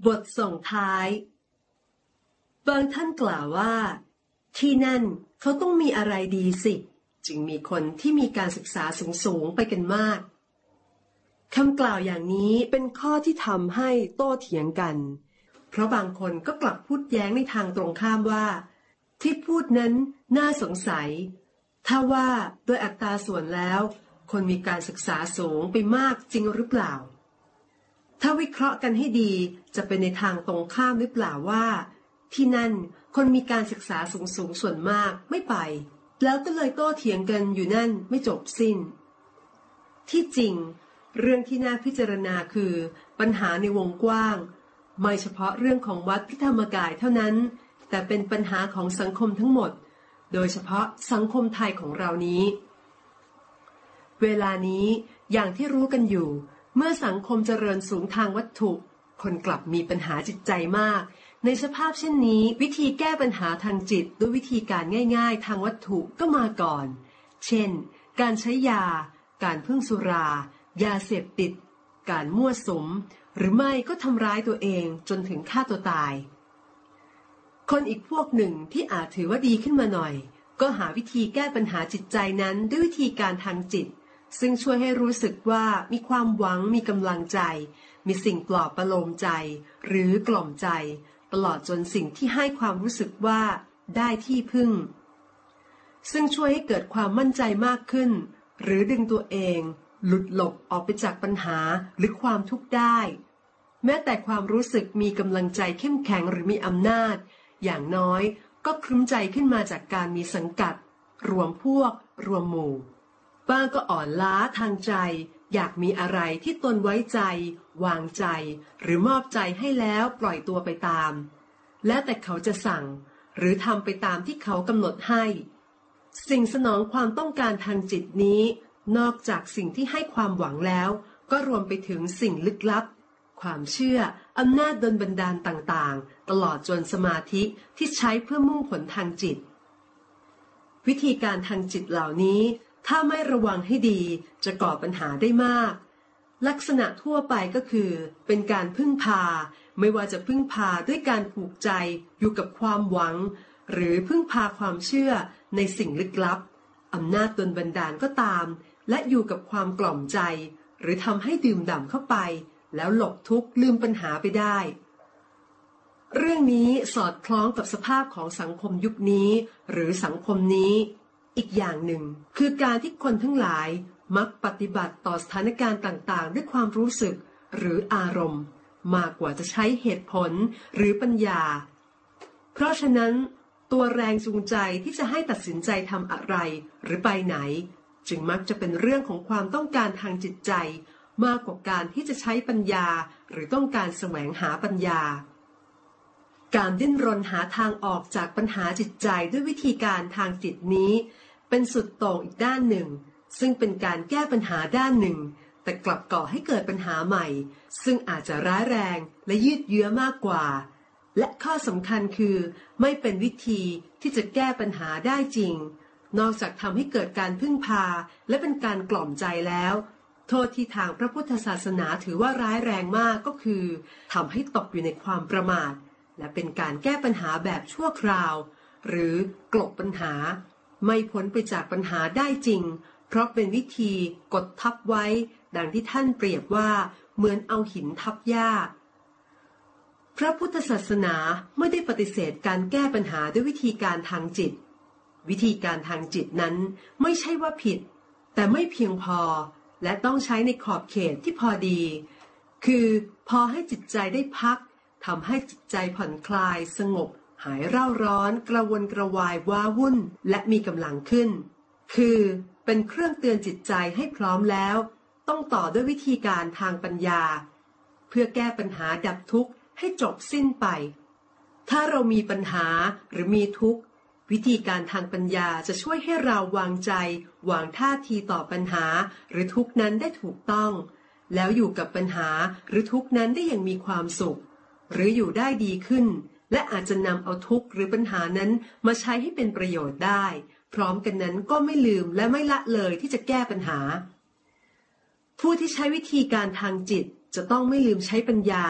บทส่งท้ายบางท่านกล่าวว่าที่นั่นเขาต้องมีอะไรดีสิจึงมีคนที่มีการศึกษาสูงไปกันมากคำกล่าวอย่างนี้เป็นข้อที่ทำให้โต้เถียงกันเพราะบางคนก็กลับพูดแย้งในทางตรงข้ามว่าที่พูดนั้นน่าสงสัยถ้าว่าโดยอัตราส่วนแล้วคนมีการศึกษาสูงไปมากจริงหรือเปล่าถ้าวิเคราะห์กันให้ดีจะเป็นในทางตรงข้ามหรือเปล่าว่าที่นั่นคนมีการศึกษาสูงส่วนมากไม่ไปแล้วก็เลยโต้เถียงกันอยู่นั่นไม่จบสิ้นที่จริงเรื่องที่น่าพิจารณาคือปัญหาในวงกว้างไม่เฉพาะเรื่องของวัดพระธรรมกายเท่านั้นแต่เป็นปัญหาของสังคมทั้งหมดโดยเฉพาะสังคมไทยของเรานี้เวลานี้อย่างที่รู้กันอยู่เมื่อสังคมเจริญสูงทางวัตถุคนกลับมีปัญหาจิตใจมากในสภาพเช่นนี้วิธีแก้ปัญหาทางจิตด้วยวิธีการง่ายๆทางวัตถุก็มาก่อนเช่นการใช้ยาการพึ่งสุรายาเสพติดการมั่วสุมหรือไม่ก็ทำร้ายตัวเองจนถึงฆ่าตัวตายคนอีกพวกหนึ่งที่อาจถือว่าดีขึ้นมาหน่อยก็หาวิธีแก้ปัญหาจิตใจนั้นด้วยวิธีการทางจิตซึ่งช่วยให้รู้สึกว่ามีความหวังมีกำลังใจมีสิ่งปลอบประโลมใจหรือกล่อมใจตลอดจนสิ่งที่ให้ความรู้สึกว่าได้ที่พึ่งซึ่งช่วยให้เกิดความมั่นใจมากขึ้นหรือดึงตัวเองหลุดหลบออกไปจากปัญหาหรือความทุกข์ได้แม้แต่ความรู้สึกมีกำลังใจเข้มแข็งหรือมีอำนาจอย่างน้อยก็ครึ้มใจขึ้นมาจากการมีสังกัดรวมพวกรวมหมู่บ้างก็อ่อนล้าทางใจอยากมีอะไรที่ตนไว้ใจวางใจหรือมอบใจให้แล้วปล่อยตัวไปตามแล้วแต่เขาจะสั่งหรือทำไปตามที่เขากำหนดให้สิ่งสนองความต้องการทางจิตนี้นอกจากสิ่งที่ให้ความหวังแล้วก็รวมไปถึงสิ่งลึกลับความเชื่ออำนาจดลบันดาลต่างๆตลอดจนสมาธิที่ใช้เพื่อมุ่งผลทางจิตวิธีการทางจิตเหล่านี้ถ้าไม่ระวังให้ดีจะก่อปัญหาได้มากลักษณะทั่วไปก็คือเป็นการพึ่งพาไม่ว่าจะพึ่งพาด้วยการผูกใจอยู่กับความหวังหรือพึ่งพาความเชื่อในสิ่งลึกลับอำนาจดลบันดาลก็ตามและอยู่กับความกล่อมใจหรือทำให้ดื่มด่ำเข้าไปแล้วหลบทุกข์ลืมปัญหาไปได้เรื่องนี้สอดคล้องกับสภาพของสังคมยุคนี้หรือสังคมนี้อีกอย่างหนึ่งคือการที่คนทั้งหลายมักปฏิบัติต่อสถานการณ์ต่างๆด้วยความรู้สึกหรืออารมณ์มากกว่าจะใช้เหตุผลหรือปัญญาเพราะฉะนั้นตัวแรงจูงใจที่จะให้ตัดสินใจทำอะไรหรือไปไหนจึงมักจะเป็นเรื่องของความต้องการทางจิตใจมากกว่าการที่จะใช้ปัญญาหรือต้องการแสวงหาปัญญาการดิ้นรนหาทางออกจากปัญหาจิตใจด้วยวิธีการทางจิตนี้เป็นสุดโต่งอีกด้านหนึ่งซึ่งเป็นการแก้ปัญหาด้านหนึ่งแต่กลับก่อให้เกิดปัญหาใหม่ซึ่งอาจจะร้ายแรงและยืดเยื้อมากกว่าและข้อสำคัญคือไม่เป็นวิธีที่จะแก้ปัญหาได้จริงนอกจากทำให้เกิดการพึ่งพาและเป็นการกล่อมใจแล้วโทษที่ทางพระพุทธศาสนาถือว่าร้ายแรงมากก็คือทำให้ตกอยู่ในความประมาทและเป็นการแก้ปัญหาแบบชั่วคราวหรือกลบปัญหาไม่พ้นไปจากปัญหาได้จริงเพราะเป็นวิธีกดทับไว้ดังที่ท่านเปรียบว่าเหมือนเอาหินทับหญ้าพระพุทธศาสนาไม่ได้ปฏิเสธการแก้ปัญหาด้วยวิธีการทางจิตวิธีการทางจิตนั้นไม่ใช่ว่าผิดแต่ไม่เพียงพอและต้องใช้ในขอบเขตที่พอดีคือพอให้จิตใจได้พักทำให้จิตใจผ่อนคลายสงบหายเร่าร้อนกระวนกระวายว้าวุ่นและมีกำลังขึ้นคือเป็นเครื่องเตือนจิตใจให้พร้อมแล้วต้องต่อด้วยวิธีการทางปัญญาเพื่อแก้ปัญหาดับทุกข์ให้จบสิ้นไปถ้าเรามีปัญหาหรือมีทุกข์วิธีการทางปัญญาจะช่วยให้เราวางใจวางท่าทีต่อปัญหาหรือทุกข์นั้นได้ถูกต้องแล้วอยู่กับปัญหาหรือทุกข์นั้นได้อย่างมีความสุขหรืออยู่ได้ดีขึ้นและอาจจะนำเอาทุกข์หรือปัญหานั้นมาใช้ให้เป็นประโยชน์ได้พร้อมกันนั้นก็ไม่ลืมและไม่ละเลยที่จะแก้ปัญหาผู้ที่ใช้วิธีการทางจิตจะต้องไม่ลืมใช้ปัญญา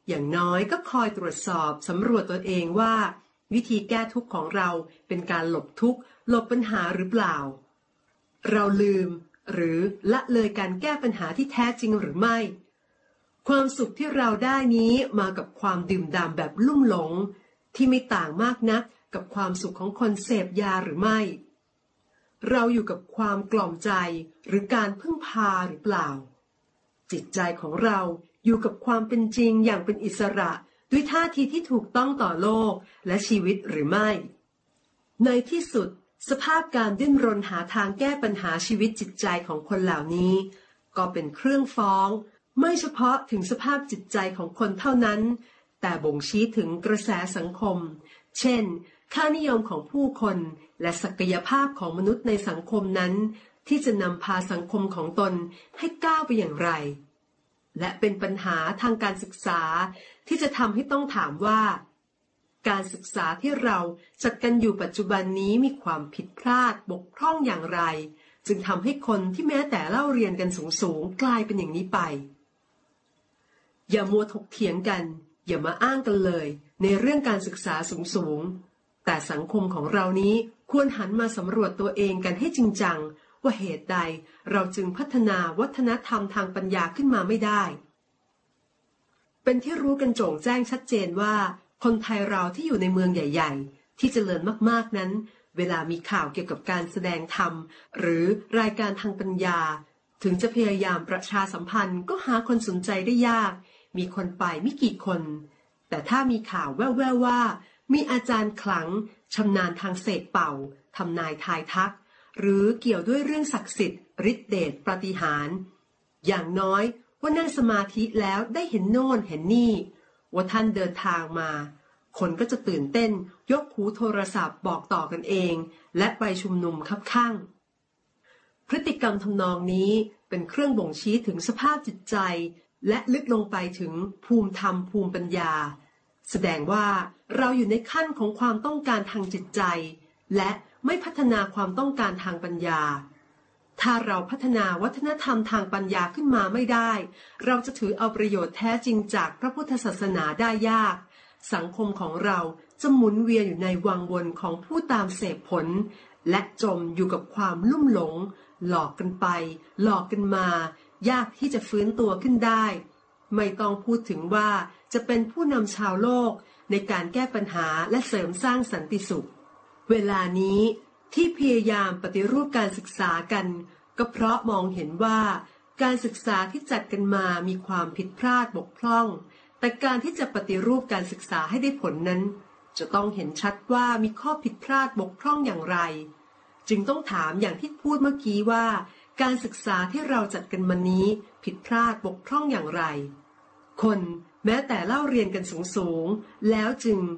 อย่างน้อยก็คอยตรวจสอบสำรวจตัวเองว่าวิธีแก้ทุกข์ของเราเป็นการหลบทุกข์หลบปัญหาหรือเปล่าเราลืมหรือละเลยการแก้ปัญหาที่แท้จริงหรือไม่ความสุขที่เราได้นี้มากับความดื่มด่ำแบบลุ่มหลงที่ไม่ต่างมากนักกับความสุขของคนเสพยาหรือไม่เราอยู่กับความกล่อมใจหรือการพึ่งพาหรือเปล่าจิตใจของเราอยู่กับความเป็นจริงอย่างเป็นอิสระด้วยท่าทีที่ถูกต้องต่อโลกและชีวิตหรือไม่ในที่สุดสภาพการดิ้นรนหาทางแก้ปัญหาชีวิตจิตใจของคนเหล่านี้ก็เป็นเครื่องฟ้องไม่เฉพาะถึงสภาพจิตใจของคนเท่านั้นแต่บ่งชี้ถึงกระแสสังคมเช่นค่านิยมของผู้คนและศักยภาพของมนุษย์ในสังคมนั้นที่จะนำพาสังคมของตนให้ก้าวไปอย่างไรและเป็นปัญหาทางการศึกษาที่จะทำให้ต้องถามว่าการศึกษาที่เราจัดกันอยู่ปัจจุบันนี้มีความผิดพลาดบกพร่องอย่างไรจึงทำให้คนที่แม้แต่เล่าเรียนกันสูงๆกลายเป็นอย่างนี้ไปอย่ามัวถกเถียงกันอย่ามาอ้างกันเลยในเรื่องการศึกษาสูงๆแต่สังคมของเรานี้ควรหันมาสำรวจตัวเองกันให้จริงจังว่าเหตุใดเราจึงพัฒนาวัฒนธรรมทางปัญญาขึ้นมาไม่ได้เป็นที่รู้กันโจ่งแจ้งชัดเจนว่าคนไทยเราที่อยู่ในเมืองใหญ่ๆที่เจริญมากๆนั้นเวลามีข่าวเกี่ยวกับการแสดงธรรมหรือรายการทางปัญญาถึงจะพยายามประชาสัมพันธ์ก็หาคนสนใจได้ยากมีคนไปไม่กี่คนแต่ถ้ามีข่าวแว่วๆว่ามีอาจารย์ขลังชำนาญทางเสกเป่าทำนายทายทักหรือเกี่ยวด้วยเรื่องศักดิ์สิทธิ์ฤทธิเดชปาฏิหาริย์อย่างน้อยว่านั่งสมาธิแล้วได้เห็นโน่นเห็นนี่ว่าท่านเดินทางมาคนก็จะตื่นเต้นยกหูโทรศัพท์บอกต่อกันเองและไปชุมนุมคับข้างพฤติกรรมทำนองนี้เป็นเครื่องบ่งชี้ถึงสภาพจิตใจและลึกลงไปถึงภูมิธรรมภูมิปัญญาแสดงว่าเราอยู่ในขั้นของความต้องการทางจิตใจและไม่พัฒนาความต้องการทางปัญญาถ้าเราพัฒนาวัฒนธรรมทางปัญญาขึ้นมาไม่ได้เราจะถือเอาประโยชน์แท้จริงจากพระพุทธศาสนาได้ยากสังคมของเราจะหมุนเวียนอยู่ในวังวนของผู้ตามเสพผลและจมอยู่กับความลุ่มหลงหลอกกันไปหลอกกันมายากที่จะฟื้นตัวขึ้นได้ไม่ต้องพูดถึงว่าจะเป็นผู้นำชาวโลกในการแก้ปัญหาและเสริมสร้างสันติสุขเวลานี้ที่พยายามปฏิรูปการศึกษากันก็เพราะมองเห็นว่าการศึกษาที่จัดกันมามีความผิดพลาดบกพร่องแต่การที่จะปฏิรูปการศึกษาให้ได้ผลนั้นจะต้องเห็นชัดว่ามีข้อผิดพลาดบกพร่องอย่างไรจึงต้องถามอย่างที่พูดเมื่อกี้ว่าการศึกษาที่เราจัดกันมานี้ผิดพลาดบกพร่องอย่างไรคนแม้แต่เล่าเรียนกันสูงๆแล้วจึง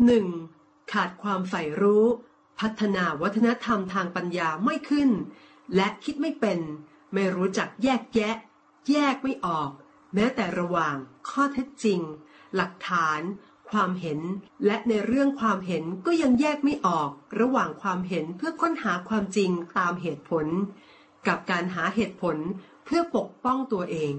1. ขาดความใฝ่รู้พัฒนาวัฒนธรรมทางปัญญาไม่ขึ้นและคิดไม่เป็นไม่รู้จักแยกแยะแยกไม่ออกแม้แต่ระหว่างข้อเท็จจริงหลักฐานความเห็นและในเรื่องความเห็นก็ยังแยกไม่ออกระหว่างความเห็นเพื่อค้นหาความจริงตามเหตุผลกับการหาเหตุผลเพื่อปกป้องตัวเอง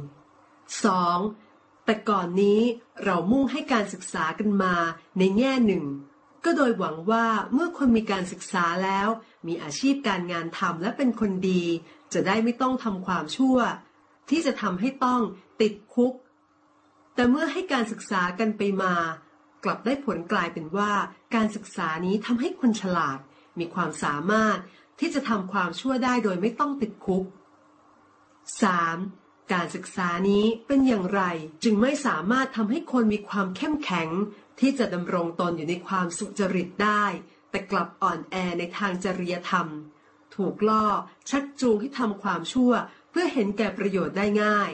2. แต่ก่อนนี้เรามุ่งให้การศึกษากันมาในแง่หนึ่งก็โดยหวังว่าเมื่อคนมีการศึกษาแล้วมีอาชีพการงานทำและเป็นคนดีจะได้ไม่ต้องทำความชั่วที่จะทำให้ต้องติดคุกแต่เมื่อให้การศึกษากันไปมากลับได้ผลกลายเป็นว่าการศึกษานี้ทำให้คนฉลาดมีความสามารถที่จะทำความชั่วได้โดยไม่ต้องติดคุก 3. การศึกษานี้เป็นอย่างไรจึงไม่สามารถทำให้คนมีความเข้มแข็งที่จะดำรงตนอยู่ในความสุจริตได้แต่กลับอ่อนแอในทางจริยธรรมถูกล่อชักจูงให้ทำความชั่วเพื่อเห็นแก่ประโยชน์ได้ง่าย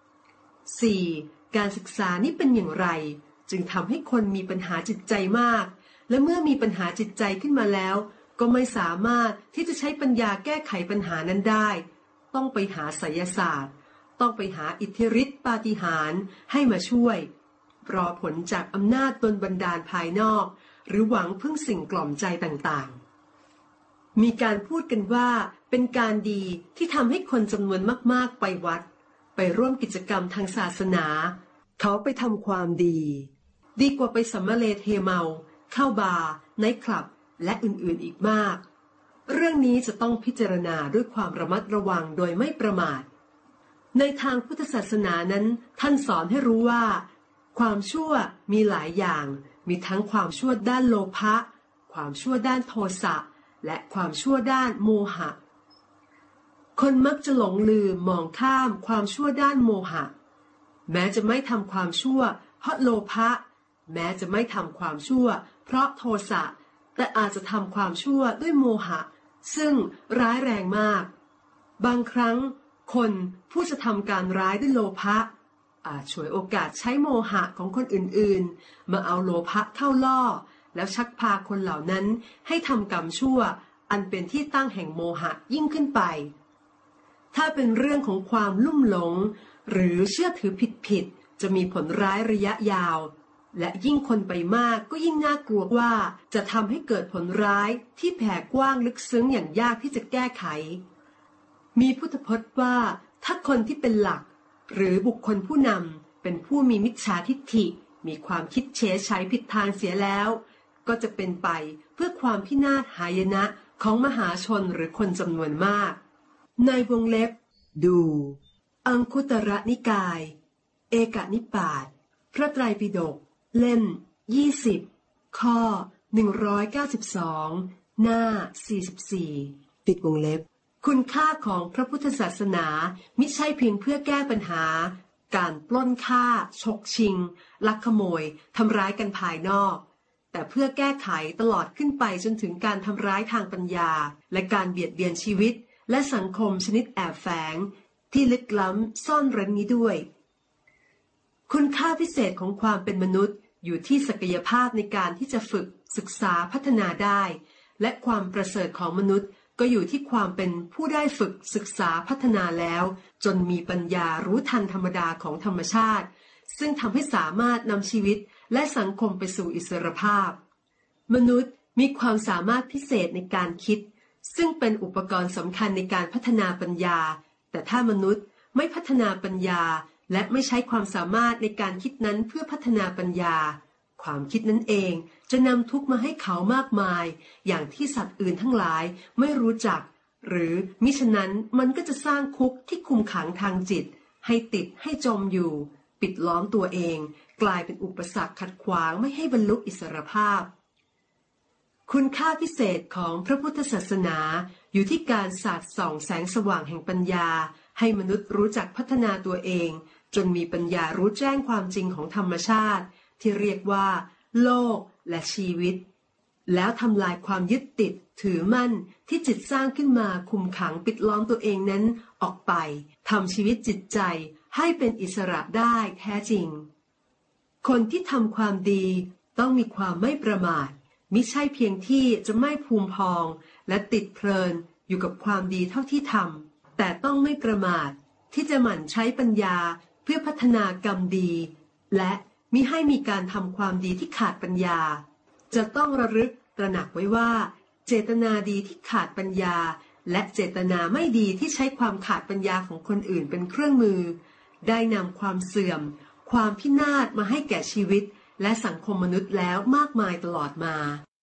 4. การศึกษานี้เป็นอย่างไรจึงทำให้คนมีปัญหาจิตใจมากและเมื่อมีปัญหาจิตใจขึ้นมาแล้วก็ไม่สามารถที่จะใช้ปัญญาแก้ไขปัญหานั้นได้ต้องไปหาไสยศาสตร์ต้องไปหาอิทธิฤทธิปาฏิหาริย์ให้มาช่วยรอผลจากอำนาจดลบันดาลภายนอกหรือหวังพึ่งสิ่งกล่อมใจต่างๆมีการพูดกันว่าเป็นการดีที่ทำให้คนจำนวนมากๆไปวัดไปร่วมกิจกรรมทางศาสนาเขาไปทำความดีดีกว่าไปสัมมาเลเทเมาเข้าบาร์ไนท์คลับและอื่นๆอีกมากเรื่องนี้จะต้องพิจารณาด้วยความระมัดระวังโดยไม่ประมาทในทางพุทธศาสนานั้นท่านสอนให้รู้ว่าความชั่วมีหลายอย่างมีทั้งความชั่วด้านโลภะความชั่วด้านโทสะและความชั่วด้านโมหะคนมักจะหลงลืมมองข้ามความชั่วด้านโมหะแม้จะไม่ทำความชั่วเพราะโลภะแม้จะไม่ทำความชั่วเพราะโทสะแต่อาจจะทำความชั่วด้วยโมหะซึ่งร้ายแรงมากบางครั้งคนผู้จะทำการร้ายด้วยโลภะอาจฉวยโอกาสใช้โมหะของคนอื่นๆมาเอาโลภะเข้าล่อแล้วชักพาคนเหล่านั้นให้ทำกรรมชั่วอันเป็นที่ตั้งแห่งโมหะยิ่งขึ้นไปถ้าเป็นเรื่องของความลุ่มหลงหรือเชื่อถือผิดจะมีผลร้ายระยะยาวและยิ่งคนไปมากก็ยิ่งน่ากลัวว่าจะทำให้เกิดผลร้ายที่แผ่กว้างลึกซึ้งอย่างยากที่จะแก้ไขมีพุทธพจน์ว่าถ้าคนที่เป็นหลักหรือบุคคลผู้นำเป็นผู้มีมิจฉาทิฏฐิมีความคิดเฉยชัยผิดทางเสียแล้วก็จะเป็นไปเพื่อความพินาศหายนะของมหาชนหรือคนจำนวนมากในวงเล็บดูอังคุตรนิกายเอกนิปาตพระไตรปิฎกเล่ม20ข้อ192หน้า44ปิดวงเล็บคุณค่าของพระพุทธศาสนามิใช่เพียงเพื่อแก้ปัญหาการปล้นฆ่าฉกชิงลักขโมยทำร้ายกันภายนอกแต่เพื่อแก้ไขตลอดขึ้นไปจนถึงการทำร้ายทางปัญญาและการเบียดเบียนชีวิตและสังคมชนิดแอบแฝงที่ลึกล้ำซ่อนเร้นนี้ด้วยคุณค่าพิเศษของความเป็นมนุษย์อยู่ที่ศักยภาพในการที่จะฝึกศึกษาพัฒนาได้และความประเสริฐของมนุษย์ก็อยู่ที่ความเป็นผู้ได้ฝึกศึกษาพัฒนาแล้วจนมีปัญญารู้ทันธรรมดาของธรรมชาติซึ่งทำให้สามารถนำชีวิตและสังคมไปสู่อิสรภาพมนุษย์มีความสามารถพิเศษในการคิดซึ่งเป็นอุปกรณ์สำคัญในการพัฒนาปัญญาแต่ถ้ามนุษย์ไม่พัฒนาปัญญาและไม่ใช้ความสามารถในการคิดนั้นเพื่อพัฒนาปัญญาความคิดนั้นเองจะนำทุกข์มาให้เขามากมายอย่างที่สัตว์อื่นทั้งหลายไม่รู้จักหรือมิฉะนั้นมันก็จะสร้างคุกที่คุมขังทางจิตให้ติดให้จมอยู่ปิดล้อมตัวเองกลายเป็นอุปสรรคขัดขวางไม่ให้บรรลุอิสรภาพคุณค่าพิเศษของพระพุทธศาสนาอยู่ที่การสาดส่องแสงสว่างแห่งปัญญาให้มนุษย์รู้จักพัฒนาตัวเองจนมีปัญญารู้แจ้งความจริงของธรรมชาติที่เรียกว่าโลกและชีวิตแล้วทำลายความยึดติดถือมั่นที่จิตสร้างขึ้นมาคุมขังปิดล้อมตัวเองนั้นออกไปทำชีวิตจิตใจให้เป็นอิสระได้แท้จริงคนที่ทำความดีต้องมีความไม่ประมาทมิใช่เพียงที่จะไม่ภูมิพองและติดเพลินอยู่กับความดีเท่าที่ทำแต่ต้องไม่ประมาทที่จะหมั่นใช้ปัญญาเพื่อพัฒนากรรมดีและมิให้มีการทำความดีที่ขาดปัญญาจะต้องระลึกตระหนักไว้ว่าเจตนาดีที่ขาดปัญญาและเจตนาไม่ดีที่ใช้ความขาดปัญญาของคนอื่นเป็นเครื่องมือได้นำความเสื่อมความพินาศมาให้แก่ชีวิตและสังคมมนุษย์แล้วมากมายตลอดมา